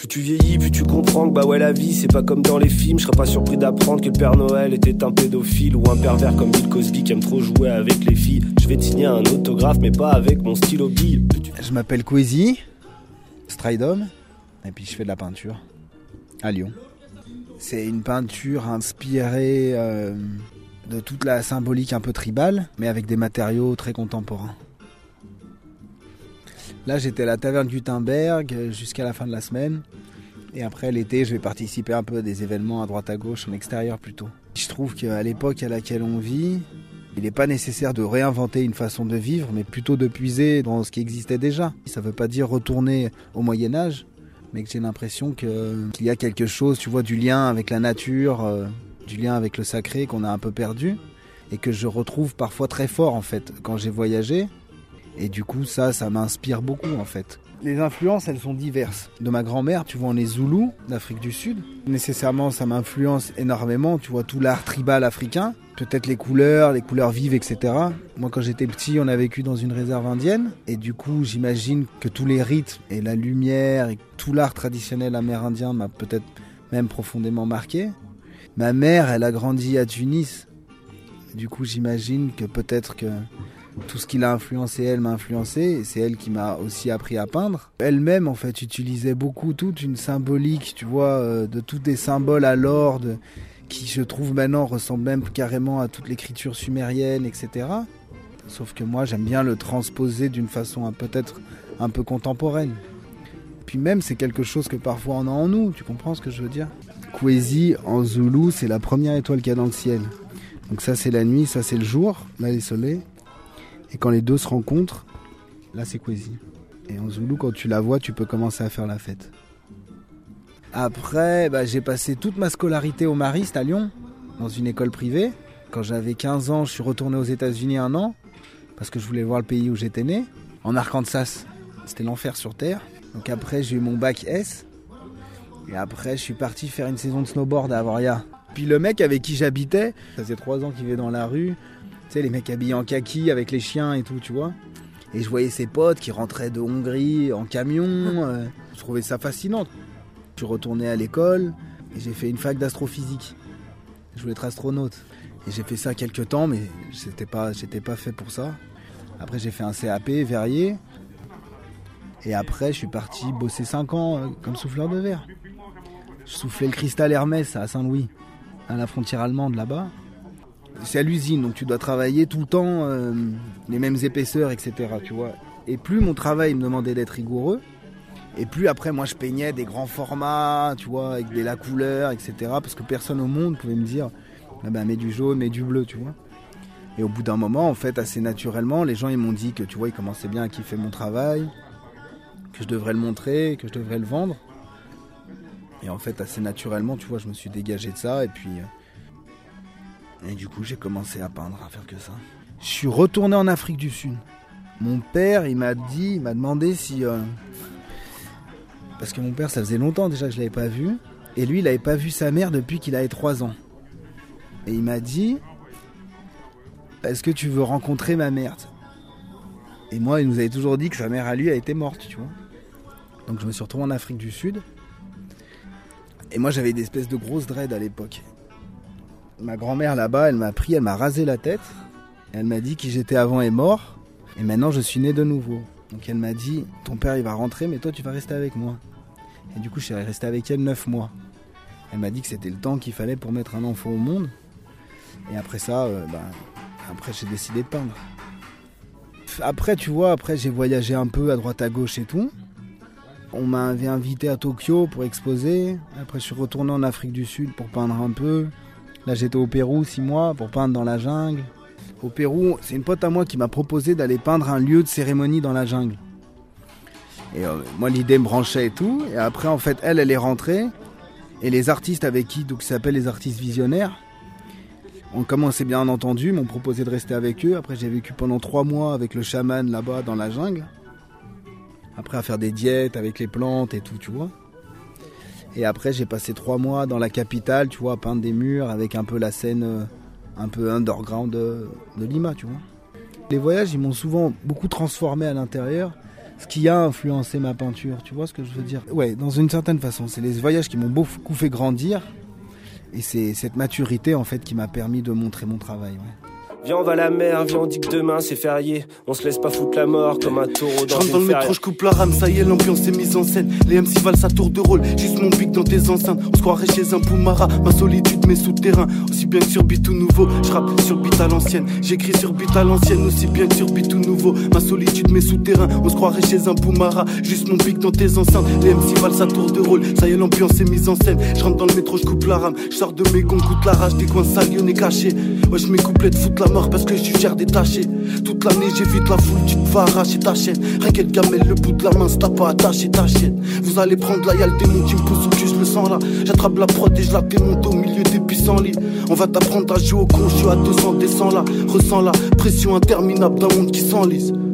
Plus tu vieillis, plus tu comprends que bah ouais la vie c'est pas comme dans les films. Je serais pas surpris d'apprendre que le Père Noël était un pédophile ou un pervers comme Bill Cosby qui aime trop jouer avec les filles. Je vais te signer un autographe mais pas avec mon stylo bille. Je m'appelle Kwesi Stridom et puis je fais de la peinture à Lyon. C'est une peinture inspirée de toute la symbolique un peu tribale mais avec des matériaux très contemporains. Là, j'étais à la taverne Gutenberg jusqu'à la fin de la semaine. Et après, l'été, je vais participer un peu à des événements à droite à gauche, en extérieur plutôt. Je trouve qu'à l'époque à laquelle on vit, il n'est pas nécessaire de réinventer une façon de vivre, mais plutôt de puiser dans ce qui existait déjà. Ça ne veut pas dire retourner au Moyen-Âge, mais que j'ai l'impression qu'il y a quelque chose, tu vois, du lien avec la nature, du lien avec le sacré qu'on a un peu perdu, et que je retrouve parfois très fort, en fait, quand j'ai voyagé. Et du coup, ça m'inspire beaucoup en fait. Les influences, elles sont diverses. De ma grand-mère, tu vois, on est Zoulous, d'Afrique du Sud. Nécessairement, ça m'influence énormément, tu vois, tout l'art tribal africain. Peut-être les couleurs vives, etc. Moi, quand j'étais petit, on a vécu dans une réserve indienne. Et du coup, j'imagine que tous les rites et la lumière et tout l'art traditionnel amérindien m'a peut-être même profondément marqué. Ma mère, elle a grandi à Tunis. Du coup, j'imagine que peut-être que tout ce qui l'a influencé, elle m'a influencé, et c'est elle qui m'a aussi appris à peindre. Elle-même, en fait, utilisait beaucoup toute une symbolique, tu vois, de tous des symboles à l'or, qui, je trouve, maintenant ressemblent même carrément à toute l'écriture sumérienne, etc. Sauf que moi, j'aime bien le transposer d'une façon peut-être un peu contemporaine. Puis même, c'est quelque chose que parfois on a en nous, tu comprends ce que je veux dire ? Kwesi, en zoulou, c'est la première étoile qu'il y a dans le ciel. Donc ça, c'est la nuit, ça, c'est le jour, là, les soleils. Et quand les deux se rencontrent, là c'est Kwesi. Et en zoulou, quand tu la vois, tu peux commencer à faire la fête. Après, j'ai passé toute ma scolarité au Marist à Lyon, dans une école privée. Quand j'avais 15 ans, je suis retourné aux États-Unis 1 an, parce que je voulais voir le pays où j'étais né. En Arkansas, c'était l'enfer sur Terre. Donc après, j'ai eu mon bac S. Et après, je suis parti faire une saison de snowboard à Avoria. Puis le mec avec qui j'habitais, ça faisait 3 ans qu'il vivait dans la rue. Tu sais, les mecs habillés en kaki avec les chiens et tout, tu vois. Et je voyais ses potes qui rentraient de Hongrie en camion. Je trouvais ça fascinant. Je suis retourné à l'école et j'ai fait une fac d'astrophysique. Je voulais être astronaute. Et j'ai fait ça quelques temps, mais j'étais pas fait pour ça. Après, j'ai fait un CAP, verrier. Et après, je suis parti bosser 5 ans comme souffleur de verre. Je soufflais le cristal Hermès à Saint-Louis, à la frontière allemande là-bas. C'est à l'usine, donc tu dois travailler tout le temps les mêmes épaisseurs, etc. Tu vois. Et plus mon travail me demandait d'être rigoureux, et plus après moi je peignais des grands formats, tu vois, avec la couleur, etc. Parce que personne au monde pouvait me dire mets du jaune, mets du bleu, tu vois. Et au bout d'un moment, en fait, assez naturellement, les gens ils m'ont dit que tu vois, ils commençaient bien à kiffer mon travail, que je devrais le montrer, que je devrais le vendre. Et en fait, assez naturellement, tu vois, je me suis dégagé de ça, et puis... Et du coup, j'ai commencé à peindre, à faire que ça. Je suis retourné en Afrique du Sud. Mon père, il m'a demandé si... Parce que mon père, ça faisait longtemps déjà que je ne l'avais pas vu. Et lui, il n'avait pas vu sa mère depuis qu'il avait 3 ans. Et il m'a dit... Est-ce que tu veux rencontrer ma mère ? Et moi, il nous avait toujours dit que sa mère à lui, elle était morte, tu vois. Donc je me suis retrouvé en Afrique du Sud. Et moi, j'avais des espèces de grosses dreads à l'époque. Ma grand-mère là-bas, elle m'a rasé la tête. Elle m'a dit qui j'étais avant est mort. Et maintenant, je suis né de nouveau. Donc elle m'a dit, ton père il va rentrer, mais toi tu vas rester avec moi. Et du coup, je suis resté avec elle 9 mois. Elle m'a dit que c'était le temps qu'il fallait pour mettre un enfant au monde. Et après ça, après j'ai décidé de peindre. Après, tu vois, j'ai voyagé un peu à droite à gauche et tout. On m'avait invité à Tokyo pour exposer. Après, je suis retourné en Afrique du Sud pour peindre un peu. Là, j'étais au Pérou 6 mois pour peindre dans la jungle. Au Pérou, c'est une pote à moi qui m'a proposé d'aller peindre un lieu de cérémonie dans la jungle. Et moi, l'idée me branchait et tout. Et après, en fait, elle est rentrée. Et les artistes avec qui, donc, ça s'appelle les artistes visionnaires, comme on s'est bien entendu, m'ont proposé de rester avec eux. Après, j'ai vécu pendant 3 mois avec le chaman là-bas dans la jungle. Après, à faire des diètes avec les plantes et tout, tu vois. Et après, j'ai passé 3 mois dans la capitale, tu vois, à peindre des murs avec un peu la scène un peu underground de Lima, tu vois. Les voyages, ils m'ont souvent beaucoup transformé à l'intérieur. ce qui a influencé ma peinture, tu vois ce que je veux dire? Ouais, dans une certaine façon, c'est les voyages qui m'ont beaucoup fait grandir, et c'est cette maturité en fait qui m'a permis de montrer mon travail. Ouais. Viens on va à la mer, viens on dit que demain c'est férié. On se laisse pas foutre la mort comme un taureau dans une Je rentre dans le métro, je coupe la rame, ça y est l'ambiance est mise en scène. Les MC valent sa tour de rôle, juste mon pic dans tes enceintes. On se croirait chez un Poumara, ma solitude mes souterrains. Aussi bien que sur beat ou nouveau, je rappe sur beat à l'ancienne. J'écris sur beat à l'ancienne, aussi bien que sur beat ou nouveau. Ma solitude mes souterrains, on se croirait chez un Poumara. Juste mon pic dans tes enceintes, les MC valent sa tour de rôle. Ça y est l'ambiance est mise en scène. Je rentre dans le métro, je coupe la rame, je sors de mes gonds, goûte la rage, des coins salionnés cachés. Ouais je mes couplets de foutre la mort parce que je suis fier détaché. Toute l'année j'évite la foule, tu te vas arracher ta chaîne. Rien qu'elle gamelle le bout de la main, si t'as pas attaché ta chaîne. Vous allez prendre là, y'a le démon qui me pousse au cul, je le sens là. J'attrape la prod et je la démonte au milieu des pissenlits. On va t'apprendre à jouer au con, je suis à 200, descends là. Ressens la pression interminable d'un monde qui s'enlise.